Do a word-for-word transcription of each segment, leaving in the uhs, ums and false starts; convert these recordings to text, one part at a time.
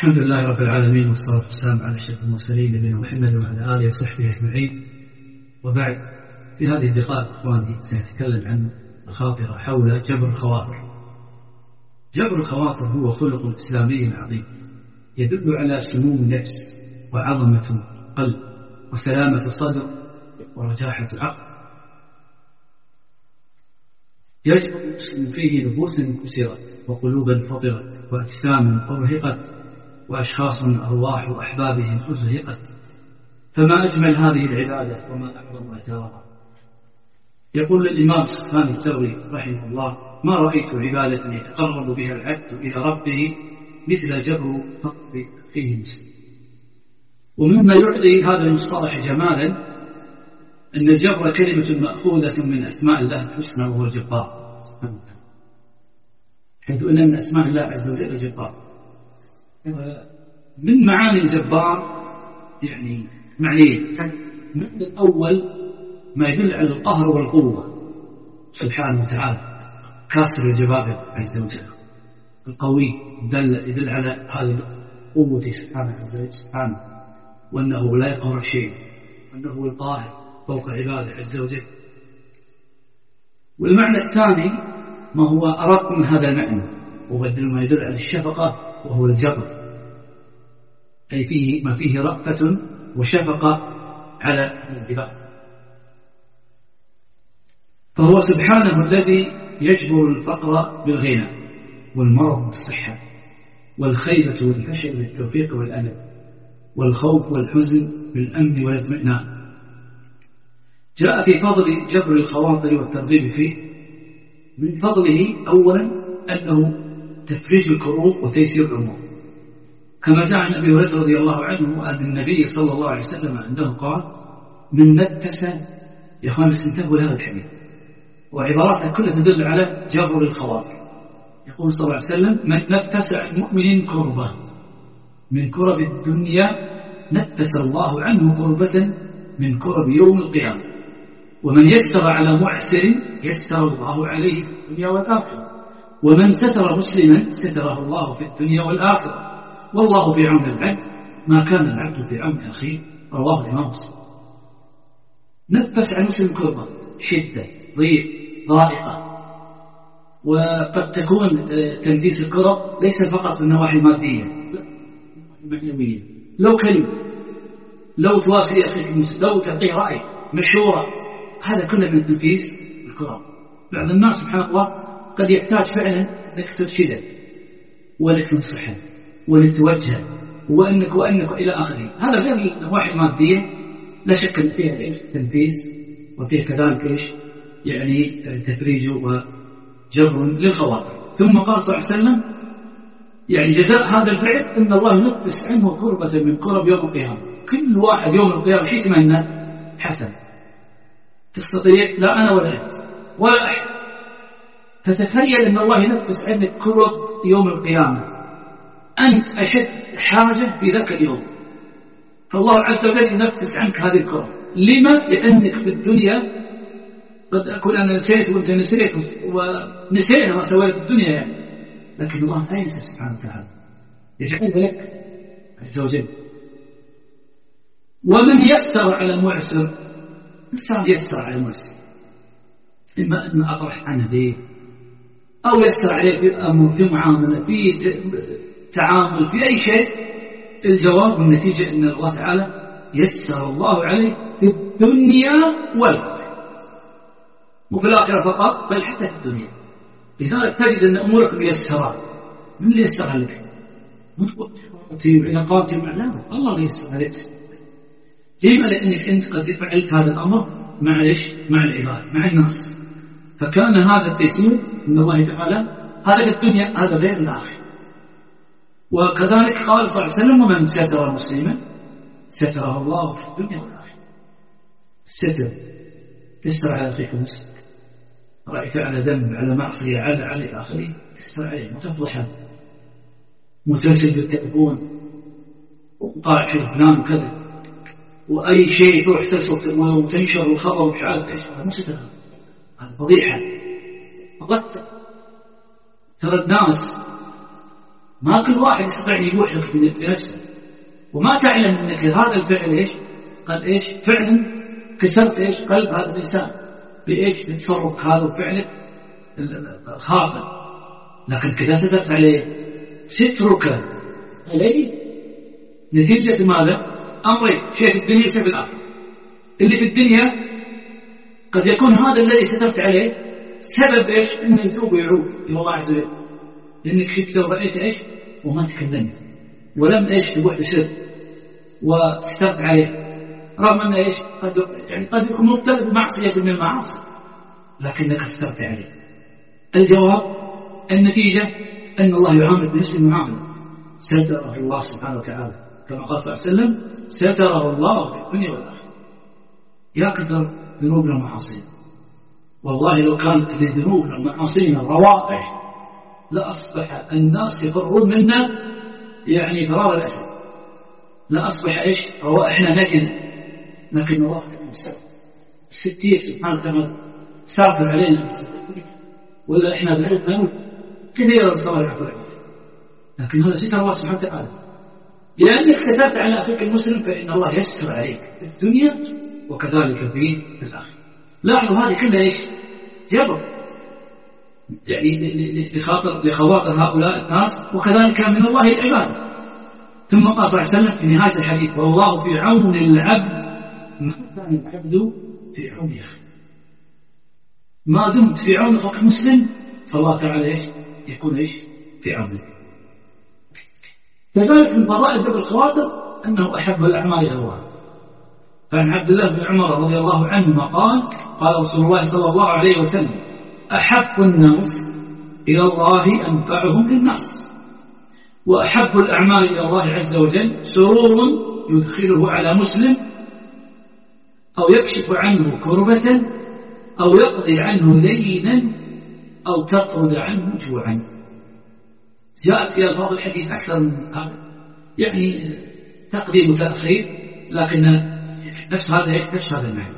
الحمد لله رب العالمين، والصلاة والسلام على أشرف المرسلين نبينا محمد وعلى آله وصحبه أجمعين. وبعد، في هذه اللقاء إخواني سنتكلم عن مخاطر حول جبر الخواطر. جبر الخواطر هو خلق إسلامي عظيم يدل على سمو النفس وعظمة القلب وسلامة الصدر ورجاحة العقل. يجبر المسلم فيه نفوسا كسرت وقلوبا فطرت وأجساما أرهقت وأشخاص أرواح أحبابهم أزهقت، فما أجمل هذه العبادة وما أعظم أثرها. يقول الإمام سفيان الثوري رحمه الله: ما رأيت عبادة يتقرب بها العبد إلى ربه مثل جبر فقر فيه مسلم. ومما يعطي هذا المصطلح جمالا أن الجبر كلمة مأخوذة من أسماء الله الحسنى وهو الجبار، حيث أن من أسماء الله عز وجل الجبار. من معاني الجبار يعني معنيين: المعنى الأول ما يدل على القهر والقوة سبحانه وتعالى، كاسر الجبابرة عز وجل، القوي دل يدل على هذه القوة سبحانه عز وجل سبحانه، وأنه لا يقهر شيء، وأنه القاهر فوق عباده عز وجل. والمعنى الثاني ما هو أرق من هذا المعنى، وبدل ما يدل على الشفقة وهو الجبر، أي فيه ما فيه رأفة وشفقة على العباد. فهو سبحانه الذي يجبر الفقر بالغنى، والمرض بالصحة، والخيبة والفشل بالتوفيق والألم، والخوف والحزن بالأمن والاطمئنان. جاء في فضل جبر الخواطر والترغيب فيه من فضله أولا أنه تفريج الكروب وتيسير الأمور، كما جاء عن أبي هريرة رضي الله عنه أن النبي صلى الله عليه وسلم أنه قال: من نفس، يا أخوان استنتبهوا لهذا الحديث، وعباراتها كلها تدل على جبر الخواطر. يقول صلى الله عليه وسلم: من نفس عن مؤمن كربة من كرب الدنيا نفس الله عنه كربة من كرب يوم القيامة، ومن يسر على معسر يسر الله عليه في الدنيا والآخرة، ومن ستر مسلما ستره الله في الدنيا والآخرة، والله في عون العبد ما كان العبد في عون أخيه. رواه الإمام مسلم. نفس عن مسلم كربة، شدة، ضيق، ضائقة. وقد تكون تنفيس الكرب ليس فقط في النواحي المادية، لا، المعنوية. لو كلمة، لو تواسي أخيك المسلم، لو تعطيه رأي، مشورة، هذا كله من تنفيس الكرب. بعض الناس سبحان الله قد يحتاج فعلا أنك ترشده وأنك تنصحه وأنك توجهه وأنك وأنك إلى آخره. هذا غير النواحي المادية، لا شك أن فيها إيش تنفيس، وفيها كذلك إيش يعني تفريج وجبر للخواطر. ثم قال صلى الله عليه وسلم: يعني جزاء هذا الفعل أن الله ينفس عنه كربة من كرب يوم القيامة. كل واحد يوم القيامة شيء يتمنى حسن، تستطيع لا أنا ولا أنت ولا أحد، فتخيل أن الله ينفس عنك كرب يوم القيامة، أنت أشد حاجة في ذاك اليوم، فالله عز وجل ينفس عنك هذه الكرب. لما؟ لأنك في الدنيا قد أكون أنا نسيت وأنت نسيت ونسينا ما سويت في الدنيا يعني، لكن الله لا ينسى سبحانه وتعالى، يجعل لك عز وجل. ومن يسر على المعسر، إنسان يسر على المعسر، إما أن أطرح عنه ذي، أو يسر عليه في أمر، في معاملة، في تعامل، في أي شيء، الجواب والنتيجة أن الله تعالى يسر الله عليه في الدنيا والآخرة، وفي الآخرة فقط، بل حتى في الدنيا. لذلك تجد أن أمورك ميسرة. من اللي يسر لك؟ مطبوعتي وعلاقاتي مع الله، الله اللي يسر عليك. لما؟ لأنك أنت قد فعلت هذا الأمر مع إيش؟ مع العباد، مع الناس، فكان هذا التيسير من الله تعالى، هذا في الدنيا، هذا غير الآخرة. وكذلك قال صلى الله عليه وسلم: ومن ستر مسلما ستره الله في الدنيا والآخرة. الستر، تستر على أخيك مسلم، رأيت على ذنب، على معصية، على على آخره، تستر عليه، متفضحه، متصل بالتلفون وطالع في فلان وكذا، وأي شيء تروح تسوق وتنشر الخبر ومش عارف إيش، هذا مو ستر، هذا فضيحة. فضحت. ترى الناس ما كل واحد يستطيع يبوح لك في نفسه، وما تعلم أنك هذا الفعل إيش قد إيش فعلا كسرت إيش قلب هذا الإنسان بإيش بتصرف هذا فعلك الخاطئ. لكن كذا سترت عليه سترك عليه نتيجة ماذا؟ أمرين، شيء في الدنيا وشيء في الآخرة. اللي في الدنيا قد يكون هذا الذي سترت عليه سبب إيش إنه يتوب ويعود إلى الله عز وجل، لأنك شفت لو رأيت إيش وما تكلمت ولم إيش تبوح بسر وسترت عليه، رغم أن إيش قد يعني قد يكون مبتلى بمعصية من المعاصي لكنك سترت عليه. الجواب النتيجة أن الله يعامل بنفس المعاملة، ستره الله سبحانه وتعالى كما قال صلى الله عليه وسلم ستره الله في الدنيا والآخرة. يا كثر ذنوبنا ومعاصينا، والله لو كانت لذنوبنا ومعاصينا روائح لأصبح الناس يفرون منا يعني فرار الأسد، لأصبح إيش روائحنا نتنة. لكن الله ستير سبحانه وتعالى سافر علينا ولا إحنا بحثنا كثيرا صار عفوا، لكن هذا ستر الله سبحانه وتعالى، لأنك سترت على أخيك المسلم فإن الله يستر عليك في الدنيا وكذلك في الآخرة. لاحظوا هذه كلها إيش جبر يعني لخاطر لخواطر هؤلاء الناس وكذلك من الله العباد. ثم قال صلى الله عليه وسلم في نهاية الحديث والله في عون العبد ما كان العبد في عون أخيه. ما دمت في عون أخوك المسلم فالله تعالى إيش يكون إيش في عونه. كذلك من فضائل جبر الخواطر أنه أحب الأعمال إلى الله. فعن عبد الله بن عمر رضي الله عنهما قال قال رسول الله صلى الله عليه وسلم أحب الناس إلى الله أنفعهم للناس، وأحب الأعمال إلى الله عز وجل سرور يدخله على مسلم أو يكشف عنه كربة أو يقضي عنه دينا أو تطرد عنه جوعا. جاءت في ألفاظ الحديث أكثر من هذا يعني تقديم وتأخير، لكن نفس هذا نفس هذا المعنى.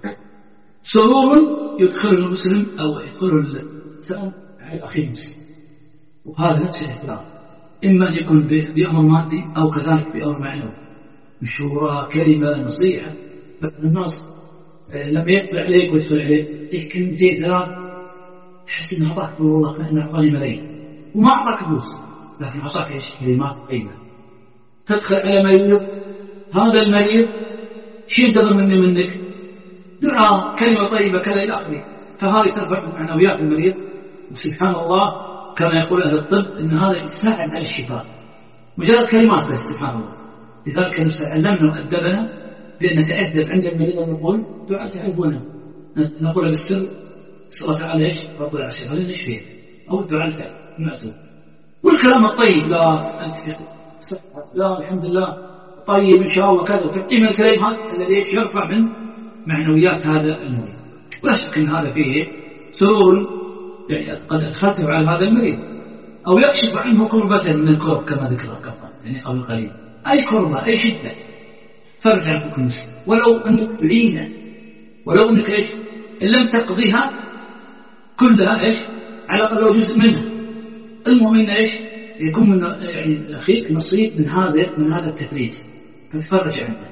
سرور يدخله المسلم أو يدخله الإنسان على أخيه المسلم، وهذا نفس الاحترام، إما أن يكون بأمر مادي أو كذلك بأمر معنوي، مشورة كلمة نصيحة. الناس لما يقبل عليك ويدخل عليك تلك كلمتين ثلاث تحس إنه أعطاك تقول والله كأنه أعطاني ملايين وما أعطاك فلوس، لكن أعطاك إيش كلمات قيمة. تدخل على مريض، هذا المريض شيء ينتظر مني منك دعاء كلمة طيبة كذا إلى آخره، فهذه ترفع من معنويات المريض. وسبحان الله كما يقول أهل الطب إن هذا يساعد على الشفاء، مجرد كلمات بس سبحان الله. لذلك علمنا وأدبنا بأن نتأدب عند المريض نقول دعاء تعرفونه، نقول بالسر صلى تعالى إيش رب العرش هذا نشفيه أو الدعاء المأثور والكلام الطيب لا أنت صحة لا الحمد لله طيب إن شاء الله كذا، وتعطيه من الكلام هذا الذي يرفع من معنويات هذا المريض. ولا شك أن هذا فيه سرور يعني قد أدخلته على هذا المريض، أو يكشف عنه كربة من الكرب كما ذكر قبل يعني قبل قليل، أي كربة أي شدة فرج عن فك المسلم، ولو أنك تعينه ولو أنك إيش إن لم تقضيها كلها إيش على الأقل لو جزء منها. المهم إن إيش يكون من يعني أخيك نصيب من هذا من هذا التفريج فتفرج عنه.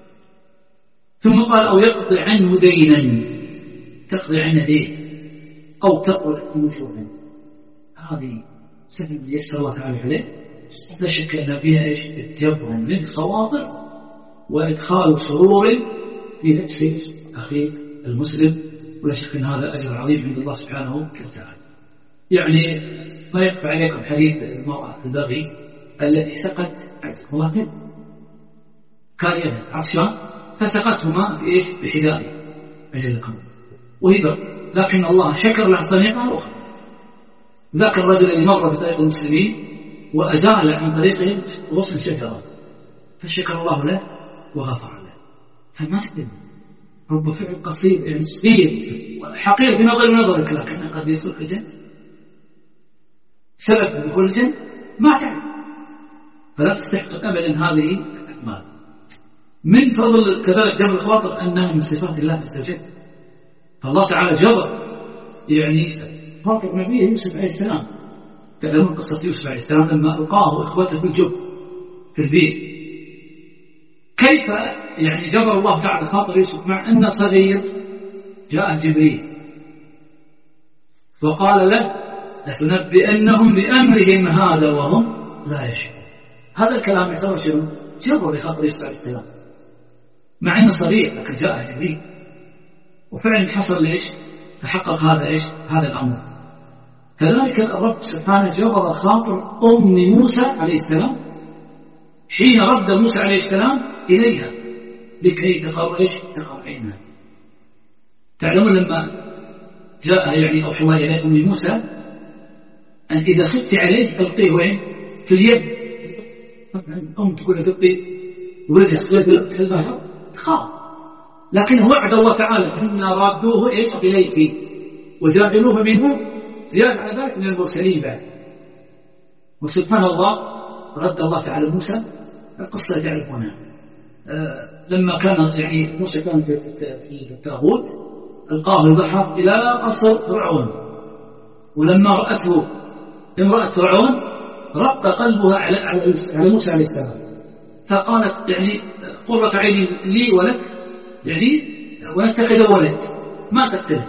ثم قال أو يقضي عنه دينا، تقضي عنه دين أو تقضي عنه شرعا. هذه سبب يسر الله تعالى عليه، لا شك أن فيها إيش الجبر من خواطر وإدخال سرور في نفس أخيك المسلم، ولا شك أن هذا أجر عظيم عند الله سبحانه وتعالى. يعني ما يخفى عليكم حديث المرأة البغي التي سقت الله كان عطشان فسقته ماء في إيش بحذائه أجلكم وهي بغي، لكن الله شكر لها صنيعها أخرى. ذاك الرجل الذي مر بطريق المسلمين وأزال عن طريقهم غصن شجرة فشكر الله له وغفر له. فما تدري رب فعل قصير يعني صغير حقير في نظر نظرك، لكن قد يدخلك الجنة، سبب دخول الجنة ما تعرف، فلا تستحق أبدا هذه الأعمال. من فضل كذلك جبر الخواطر أنها من صفات الله عز وجل، فالله تعالى جبر يعني خاطر نبيه يوسف عليه السلام تعلمون قصة يوسف عليه السلام لما ألقاه إخوته في الجب في البير، كيف يعني جبر الله تعالى خاطر يوسف مع أنه صغير؟ جاء جبريل فقال له لتنبئنهم بأمرهم هذا وهم لا يشعرون. هذا الكلام يعتبر شنو؟ جبر لخاطر يوسف عليه السلام مع أنه صغير، لكن جاء جبريل وفعلا حصل ليش؟ تحقق هذا إيش؟ هذا الأمر. كذلك الرب سبحانه جبر خاطر أم موسى عليه السلام حين رد موسى عليه السلام إليها لكي تقر إيش؟ تقر عينها. تعلمون لما جاء يعني أوحى الله إلى أم موسى أن إذا خفت عليه ألقيه وين؟ في اليد. أم تقول تلقي ولدها صغير في البحر تخاف، لكن وعد الله تعالى إنا رادوه إيش؟ إليك وجعلوه منه زيادة على ذلك من المرسلين بعد. وسبحان الله رد الله تعالى موسى. القصة تعرفونها أه لما كان يعني موسى كان في في التابوت ألقاه البحر إلى قصر فرعون، ولما رأته امرأة فرعون رق قلبها على على موسى عليه السلام، فقالت يعني قرة عيني لي ولك يعني ونتخذ ولد ما تقتله،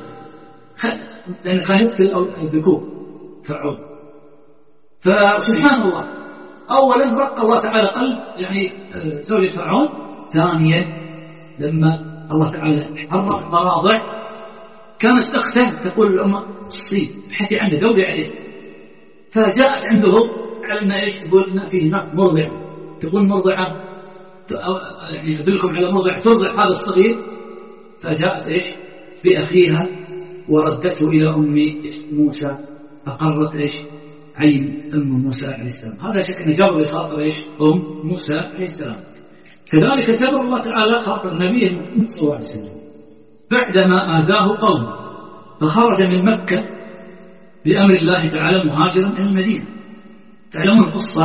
لأنه كان يقتل الذكور فرعون. فسبحان الله أولا رق الله تعالى قلب يعني زوجة فرعون، ثانيا لما الله تعالى حرم المراضع كانت أخته تقول للأمة الصيد حتى عنده دوري عليه، فجاءت عندهم على أن إيش؟ تقول إن فيه هناك مرضع، تقول مرضعة يعني أدلكم على مرضع ترضع هذا الصغير، فجاءت إيش؟ بأخيها وردته إلى أم موسى فقرت إيش؟ عين أم موسى عليه السلام. هذا شكل جبر خاطر إيش؟ أم موسى عليه السلام. كذلك جبر الله تعالى خاطر نبيه محمد صلى الله عليه وسلم بعدما آذاه قومه فخرج من مكة بأمر الله تعالى مهاجرا إلى المدينة. تعلمون القصة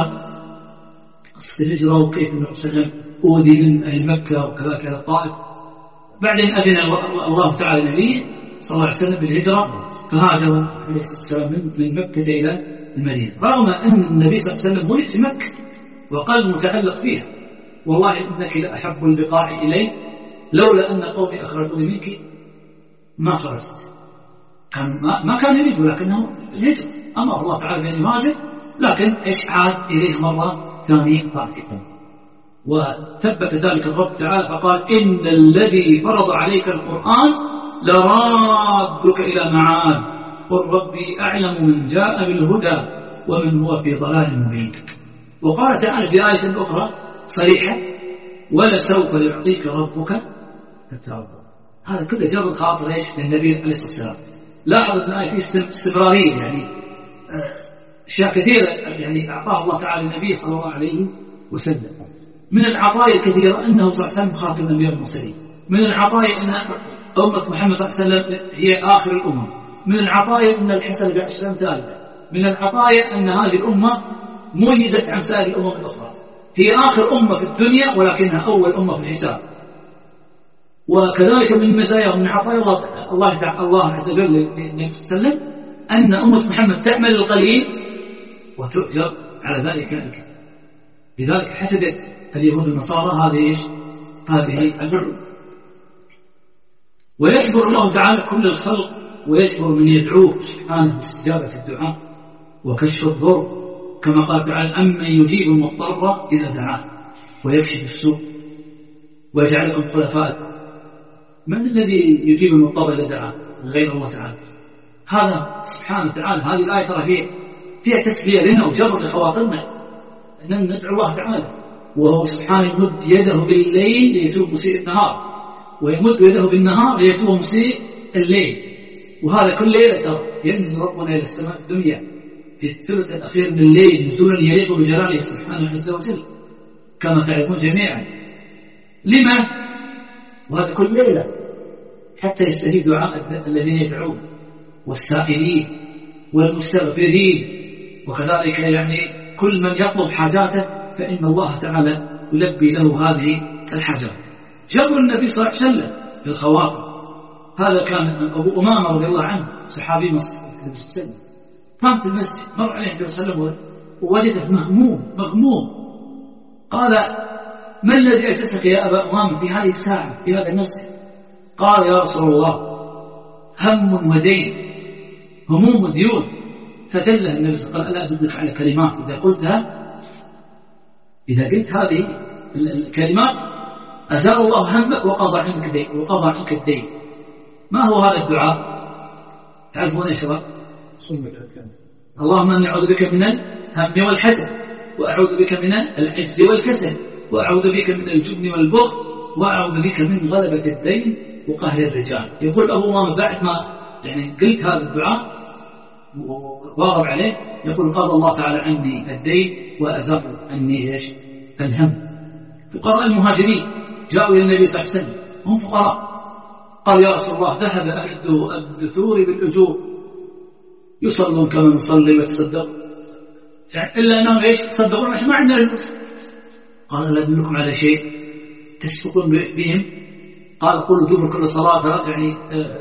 قصة الهجرة وكيف النبي صلى الله عليه وسلم أوذي من أهل مكة وكذلك إلى الطائف. بعدين أذن الله تعالى نبيه صلى الله عليه وسلم بالهجرة فهاجر عليه الصلاة والسلام من مكة إلى المدينة، رغم أن النبي صلى الله عليه وسلم ولد في مكة وقلبه متعلق فيها. والله إنك لأحب البقاع إلي لولا أن قومي أخرجوني منك ما خرجت. كان ما, ما كان يريد، ولكنه الهجرة أمر الله تعالى بأن يهاجر، لكن إيش عاد إليه مرة ثانية فاتحة. وثبت ذلك الرب تعالى فقال إن الذي فرض عليك القرآن لرادك إلى معاد قل ربي أعلم من جاء بالهدى ومن هو في ضلال مبين. وقال تعالى في آية أخرى صريحة ولسوف يعطيك ربك فترضى. هذا كله جر خاطر ايش للنبي عليه الصلاه والسلام. لاحظ ان الآية فيه استمرارية، يعني اشياء كثيرة يعني اعطاها الله تعالى النبي صلى الله عليه وسلم. من العطايا الكثيرة انه صلى الله عليه وسلم خاتم الانبياء والمرسلين، من العطايا ان امة محمد صلى الله عليه وسلم هي اخر الامم، من العطايا ان الحسن بعشر امثاله، من العطايا ان هذه الامة ميزت عن سائر الامم الاخرى، هي آخر أمة في الدنيا ولكنها أول أمة في الحساب. وكذلك من مزايا ومن عطايا الله تعالى الله عز وجل للنبي صلى الله عليه وسلم أن أمة محمد تعمل القليل وتؤجر على ذلك الكثير. لذلك حسدت اليهود والنصارى هذه ايش؟ هذه البر. ويجبر الله تعالى كل الخلق ويجبر من يدعوه سبحانه باستجابة الدعاء وكشف الضر، كما قال تعالى أمن يجيب المضطر إذا دعاه ويكشف السوء ويجعلكم خلفاء. من الذي يجيب المضطر إذا دعاه غير الله تعالى؟ هذا سبحانه وتعالى. هذه الآية ترى فيها فيها تسلية لنا وجبر لخواطرنا أن ندعو الله تعالى، وهو سبحانه يمد يده بالليل ليتوب مسيء النهار ويمد يده بالنهار ليتوب مسيء الليل. وهذا كل ليلة ترى ينزل ربنا إلى السماء الدنيا في الثلث الأخير من الليل نزولا يليق بجلاله سبحانه عز وجل كما تعرفون جميعا. لما؟ وهذا كل ليلة حتى يستجيب دعاء الذين يدعون والسائلين والمستغفرين، وكذلك يعني كل من يطلب حاجاته فإن الله تعالى يلبي له هذه الحاجات. جبر النبي صلى الله عليه وسلم بالخواطر، هذا كان أبو أمامة رضي الله عنه صحابي مصر النبي صلى الله عليه وسلم، كان في المسجد مر عليه النبي صلى الله عليه وسلم ووجده مهموم مغموم. قال: ما الذي أجلسك يا أبا أمامة في هذه الساعة في هذا المسجد؟ قال: يا رسول الله، هم ودين، هموم وديون. فدله النبي صلى الله عليه وسلم: ألا أدلك على كلمات إذا قلتها إذا قلت هذه الكلمات أزال الله همك وقضى عنك الدين وقضى عنك الدين. ما هو هذا الدعاء؟ تعرفون ايش هو؟ اللهم اني اعوذ بك من الهم والحزن، واعوذ بك من العجز والكسل، واعوذ بك من الجبن والبخل، واعوذ بك من غلبة الدين وقهر الرجال. يقول ابو امامه بعد ما يعني قلت هذا الدعاء وواظب عليه يقول: قضى الله تعالى عني الدين وازال عني ايش؟ الهم. فقراء المهاجرين جاءوا الى النبي صلى الله عليه وسلم هم فقراء، قال: يا رسول الله، ذهب أهل الدثور بالأجور، يصلون كما نصلي ويتصدق، إلا أنهم إيش؟ تصدقون نحن ما عندنا الفلوس. قال: لا أدلكم على شيء تسبقون بهم؟ قال: قولوا دبر كل صلاة، يعني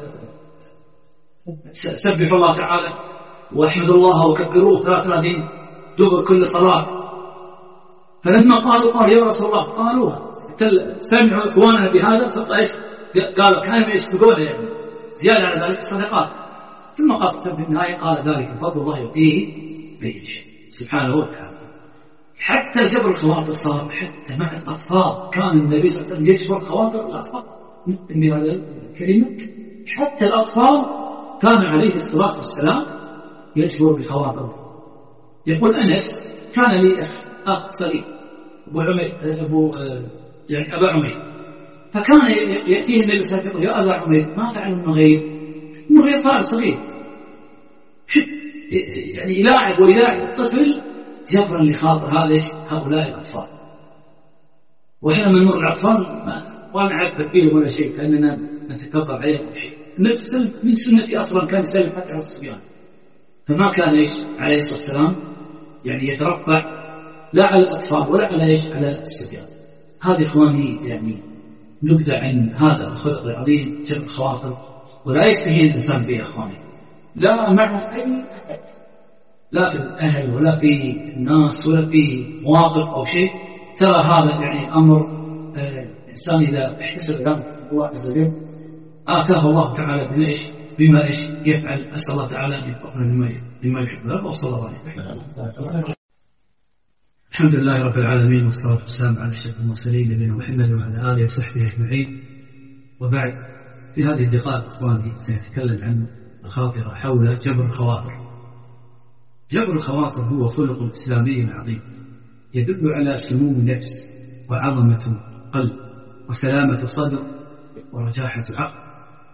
سبحوا الله تعالى واحمدوا الله وكبروه ثلاث وثلاثين دبر كل صلاة. فلما قالوا قال: يا رسول الله، قالوها سمعوا إخواننا بهذا فإيش؟ قالوا كانوا يسبقون يعني زيادة على ذلك الصدقات. ثم قال في النهاية: قال: ذلك فضل الله يؤتيه من يشاء سبحانه وتعالى. حتى جبر الخواطر صار حتى مع الأطفال، كان النبي صلى الله عليه وسلم يجبر خواطر الأطفال بهذا الكلمة. حتى الأطفال كان عليه الصلاة والسلام يجبر بخواطر. يقول أنس: كان لي أخ صغير أبو عمير أبو يعني أبا عمير، فكان يأتيه النبي صلى الله عليه وسلم: يا أبا عمير، ما فعل المغير؟ المغير طالب صغير، شوف يعني يلاعب ويلاعب الطفل جبرا لخاطر هذا هؤلاء الأطفال. وإحنا من نور الأطفال ما نعبر فيهم ولا شيء، كأننا نتكبر عليهم ولا شيء. النبي صلى الله عليه وسلم من سنة أصلا كان يسلم حتى على الصبيان، فما كان إيش عليه الصلاة والسلام يعني يترفع لا على الأطفال ولا على إيش على الصبيان. هذه إخواني يعني نبدأ عن هذا الخلق العظيم جبر الخواطر، ولا يستهين الإنسان به أخواني، لا مع أي أحد، لا في الأهل ولا في الناس ولا في مواقف أو شيء. ترى هذا يعني أمر الإنسان إذا احتسب ذنب الله عز وجل آتاه الله تعالى بما إيش بما إيش يفعل. أسأل الله تعالى أن يوفقنا لما يحب وصلى الله عليه. الحمد لله رب العالمين، والصلاة والسلام على أشرف المرسلين نبينا محمد وعلى آله وصحبه أجمعين. وبعد، في هذه الدقائق إخواني سنتكلم عن خاطرة حول جبر الخواطر. جبر الخواطر هو خلق إسلامي عظيم يدل على سمو النفس وعظمة قلب وسلامة صدر ورجاحة عقل.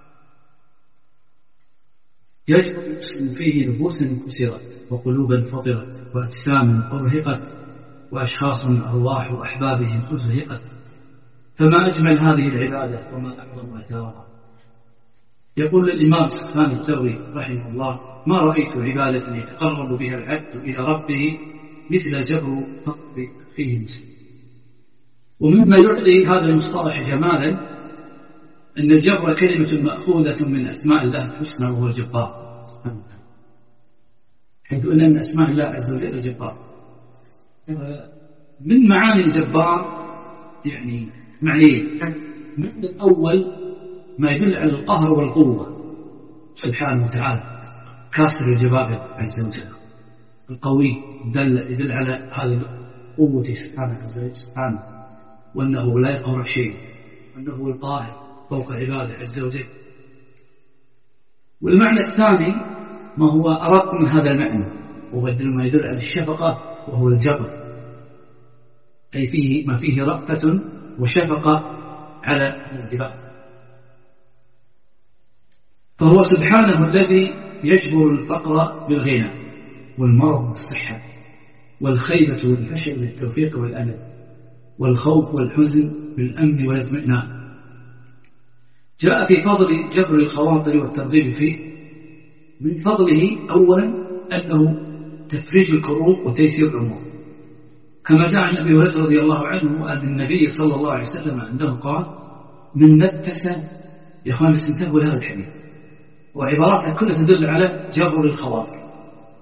يجبر المسلم فيه نفوسا كسرت وقلوبا فطرت وأجسام أرهقت وأشخاص أرواح وأحبابهم أزهقت. فما أجمل هذه العبادة وما أعظم أثارها. يقول الإمام سفيان الثوري رحمه الله: ما رأيت عبادة يتقرب بها العبد إلى ربه مثل جبر فقر فيه المسلم. ومما يعطي هذا المصطلح جمالا أن الجبر كلمة مأخوذة من أسماء الله الحسنى وهو الجبار، حيث أن من أسماء الله عز وجل الجبار. من معاني الجبار يعني معنيين. المعنى الأول ما يدل على القهر والقوة سبحانه وتعالى، كاسر الجبابرة عز وجل. القوي يدل, يدل على هذه قوته سبحانه عز وجل سبحانه، وأنه لا يقهر شيء، وأنه القاهر فوق عباده عز وجل. والمعنى الثاني ما هو أرق من هذا المعنى، وهو ما يدل على الشفقة وهو الجبر، أي فيه ما فيه رأفة وشفقة على العباد. فهو سبحانه الذي يجبر الفقر بالغنى والمرض بالصحة والخيبة والفشل بالتوفيق والألم والخوف والحزن بالأمن والاطمئنان. جاء في فضل جبر الخواطر والترغيب فيه من فضله أولا أنه تفريج الكروب وتيسير الأمور، كما جاء عن أبي هريرة رضي الله عنه أن النبي صلى الله عليه وسلم أنه قال: من نفس يا إخوان استنتبهوا لهذا الحديث، وعباراتها كلها تدل على جبر الخواطر.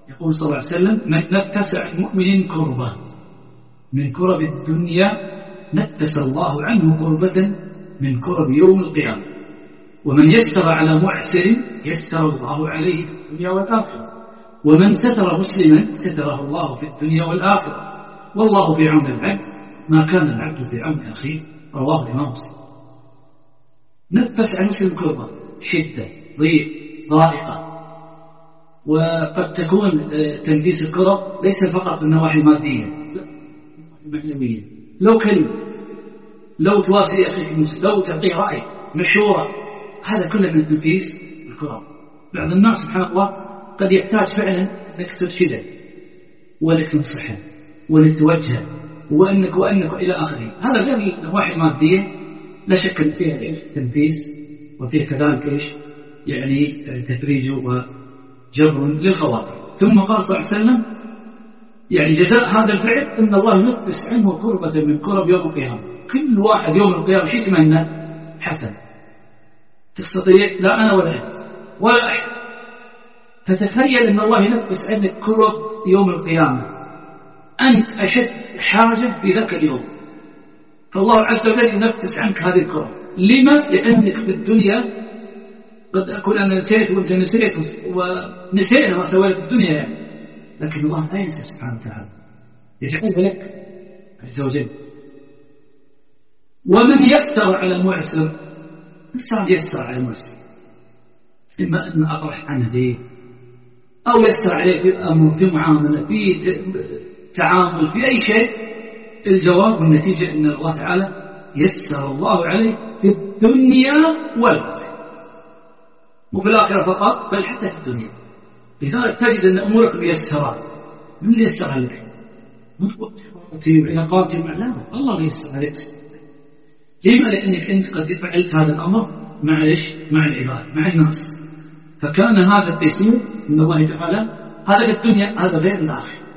يقول صلى الله عليه وسلم: من نفس عن مؤمن كربة من كرب الدنيا نفس الله عنه كربة من كرب يوم القيامة، ومن يسر على معسر يسر الله عليه في الدنيا والآخرة، ومن ستر مسلما ستره الله في الدنيا والآخرة، والله في عون العبد ما كان العبد في عون أخيه. رواه الإمام مسلم. نفس عن مسلم كربة، شدة، ضيق، ضائقة. وقد تكون تنفيس الكرب ليس فقط النواحي المادية، لا، معنوية. لو كلمة، لو تواسي أخيك المسلم، لو تعطيه رأي، مشورة، هذا كله من تنفيس الكرب. بعض الناس سبحان الله قد يحتاج فعلا أنك ترشده وأنك تنصحه وأنك توجهه وأنك وأنك إلى آخره. هذا غير النواحي المادية، لا شك أن فيها إيش تنفيس، وفيها كذلك إيش يعني تفريج وجبر للخواطر. ثم قال صلى الله عليه وسلم: يعني جزاء هذا الفعل أن الله ينفس عنه كربة من كرب يوم القيامة. كل واحد يوم القيامة شيء يتمنى حسن، تستطيع لا أنا ولا أنت ولا أحد، فتخيل أن الله ينفس عنك كرب يوم القيامة، أنت أشد حاجة في ذاك اليوم، فالله عز وجل ينفس عنك هذه الكرب. لما؟ لأنك في الدنيا قد أكون أنا نسيت وأنت نسيت ونسينا ما سويت في الدنيا يعني. لكن الله لا ينسى سبحانه وتعالى، يجعل لك عز وجل. ومن يسر على المعسر، إنسان يسر على المعسر، إما أن أطرح عنه دين أو يسر عليه في أمر، في معاملة، في تعامل، في أي شيء، الجواب والنتيجة أن الله تعالى يسر الله عليه في الدنيا والآخرة، وفي الآخرة فقط بل حتى في الدنيا. لذلك تجد أن أمورك ميسرة. من اللي يسر لك؟ من قوتي وعلاقاتي مع لا، الله اللي يسر عليك. لما؟ لأنك أنت قد فعلت هذا الأمر مع إيش؟ مع العباد، مع الناس، فكان هذا التيسير من الله تعالى. هذا في الدنيا، هذا غير الآخرة.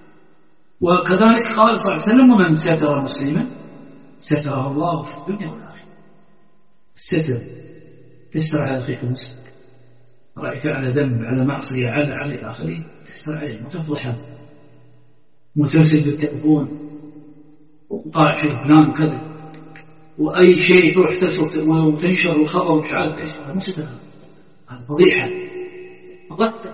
وكذلك قال صلى الله عليه وسلم: ومن ستر مسلما ستره الله في الدنيا والآخرة. الستر، تستر على أخيك المسلم، رأيك على ذنب، على معصية، على على آخره، تستر عليه، ما تفضحه، مترسل بالتلفون وطالع شيء فلان وكذا، وأي شيء تروح تسرق وتنشر الخبر ومش عارف إيش، هذا مو ستر، هذا فضيحة. فضحت.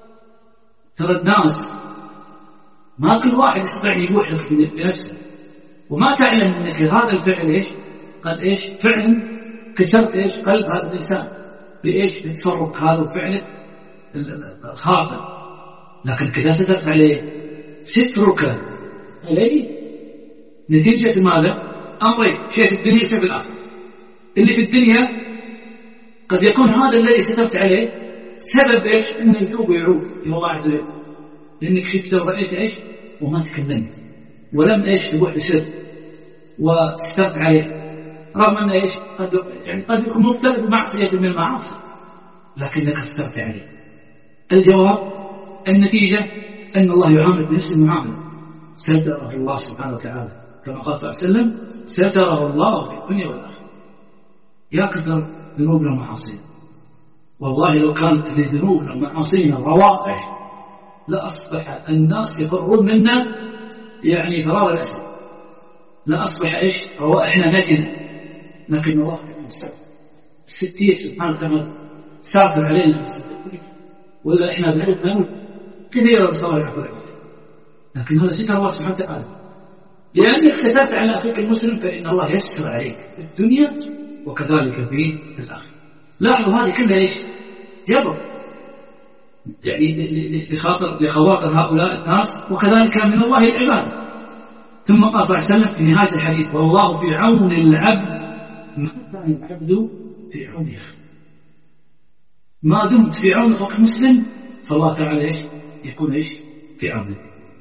ترى الناس ما كل واحد يستطيع يبوح لك بنفسه، وما تعلم أنك هذا الفعل إيش قد إيش فعلا كسرت إيش قلب هذا الإنسان بإيش بتصرف هذا وفعلك الخاطئ. لكن كذا سترت عليه، سترك عليه نتيجة ماذا؟ أمرين، شيء في الدنيا وشيء في الآخرة. اللي في الدنيا قد يكون هذا الذي سترت عليه سبب إيش إنه يتوب ويعود إلى الله عز وجل، لأنك شفت ورأيت إيش وما تكلمت ولم إيش تبوح بسر وسترت عليه، رغم أن إيش قد يعني قد يكون مبتلى بمعصية من المعاصي لكنك سترت عليه. الجواب النتيجة أن الله يعامل بنفس المعاملة، ستره الله سبحانه وتعالى كما قال صلى الله عليه وسلم: ستره الله في الدنيا والآخرة. يا كثر ذنوبنا ومعاصينا، والله لو كانت لذنوبنا ومعاصينا روائح لأصبح الناس يفرون منا يعني فرار الأسد، لأصبح إيش روائحنا نتنة. لكن الله تعالى ستير سبحانه وتعالى سافر علينا، ولا إحنا بحثنا كثيرا بصالح عفو، لكن هذا ستر الله سبحانه وتعالى، لأنك سترت على أخيك المسلم فإن الله يستر عليك في الدنيا وكذلك في الآخرة. لاحظوا هذه كلها إيش جبر يعني لخاطر لخواطر هؤلاء الناس، وكذلك من الله العباد. ثم قال صلى الله عليه وسلم في نهاية الحديث: والله في عون العبد ما كان العبد في عون أخيه. ما دمت في عون أخوك المسلم فالله تعالى إيش يكون إيش في عونه.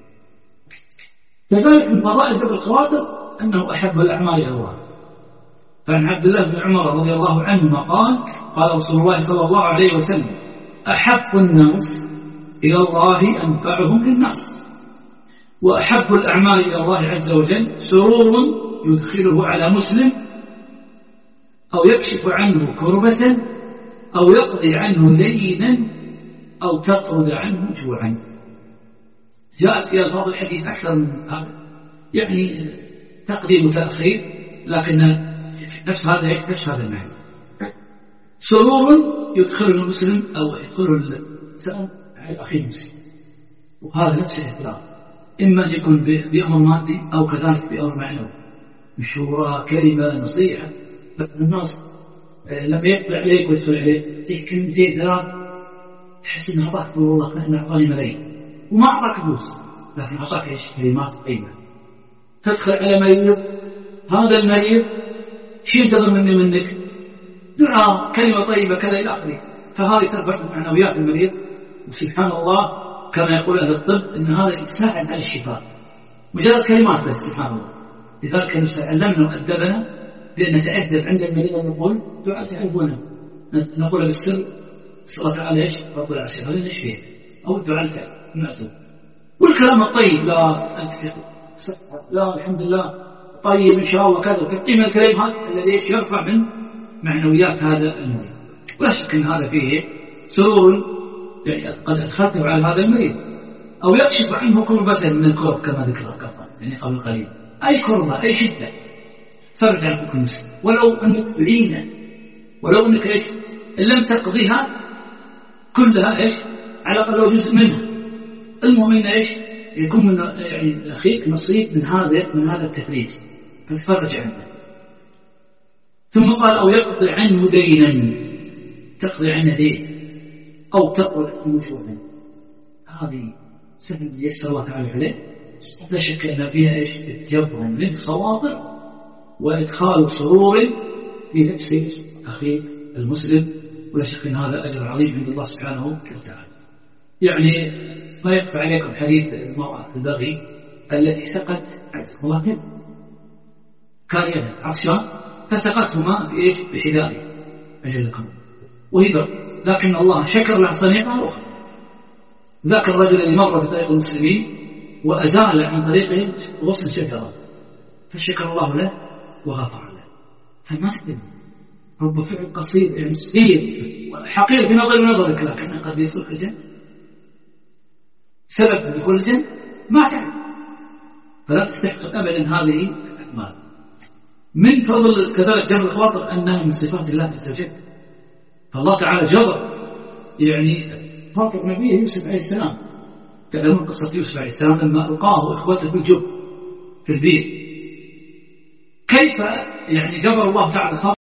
كذلك من فضائل جبر الخواطر أنه أحب الأعمال إلى الله. فعن عبد الله بن عمر رضي الله عنهما قال: قال رسول الله صلى الله عليه وسلم: أحب الناس إلى الله أنفعهم للناس، وأحب الأعمال إلى الله عز وجل سرور يدخله على مسلم أو يكشف عنه كربة أو يقضي عنه دينا أو تطرد عنه جوعا. جاءت في ألفاظ الحديث أكثر من هذا، يعني تقديم وتأخير، لكن نفس هذا ايش؟ نفس هذا المعنى. سرور يدخله المسلم أو يدخله الإنسان على أخيه المسلم، وهذا نفس الاحترام، إما أن يكون بأمر مادي أو كذلك بأمر معنوي، مشورة، كلمة، نصيحة. الناس لما يقبل عليك ويدخل عليك تيجي كلمتين ثلاث تحس إنه أعطاك والله إحنا أعطاني ملايين وما أعطاك فلوس، لكن أعطاك إيش؟ كلمات قيمة. تدخل على مريض، هذا المريض شو ينتظر مني منك؟ دعاء، كلمة طيبة، كذا إلى آخره. فهذه ترفع معنويات المريض، وسبحان الله كما يقول أهل الطب إن هذا يساعد على الشفاء، مجرد كلمات بس. سبحان الله. لذلك علمنا وأدبنا بأن نتأدب عند المريض نقول دعاء تعرفونه، نقول بالسر صلاة على إيش؟ رب العشاء، هذا نشفيه، أو الدعاء نعتم. والكلام الطيب، لا أنت لا الحمد لله طيب إن شاء الله كذا، وتعطيه من الكلام هذا الذي يرفع من معنويات هذا المريض. ولا شك أن هذا فيه سرور، يعني قد أدخلته على هذا المريض، أو يكشف عنه كربة من الكرب كما ذكر قبل يعني قبل قليل، أي كربة، أي شدة فرج عن حكم المسلم، ولو أنك تعينه، ولو أنك إيش إن لم تقضيها كلها إيش على الأقل لو جزء منها. المهم إن إيش يكون من يعني أخيك نصيب من هذا من هذا التفريج، فتفرج عنه. ثم قال أو يقضي عنه دينا، تقضي عنه دين أو تقضي عنه شغلا. هذه سبب يسر الله تعالى عليه، لا شك أن فيها إيش التيبر من خواطر وإدخال سرور في نفس أخيك المسلم، ولا شك أن هذا أجر عظيم عند الله سبحانه وتعالى. يعني ما يخفى عليكم حديث المرأة البغي التي سقت عبد الله كان يدها عطشان فسقته ماء في إيش بحذائه أجلكم وهي، لكن الله شكر له صنيعها أخرى. ذاك الرجل اللي مر بطريق المسلمين وأزال عن طريقه غصن شجرة فشكر الله له وغفر له. فما تقدم رب فعل قصير يعني صغير حقير بنظر ونظرك، لكن قد يدخل الجنة، سبب دخول الجنة ما تعرف، فلا تستحق أبدا هذه الأعمال. من فضل كذلك جبر الخواطر أنها من صفات الله عز وجل، فالله تعالى جبر يعني خاطر نبيه يوسف عليه السلام. تعلمون قصة يوسف عليه السلام لما ألقاه إخوته في الجب في البير، كيف يعني جبر الله تعالى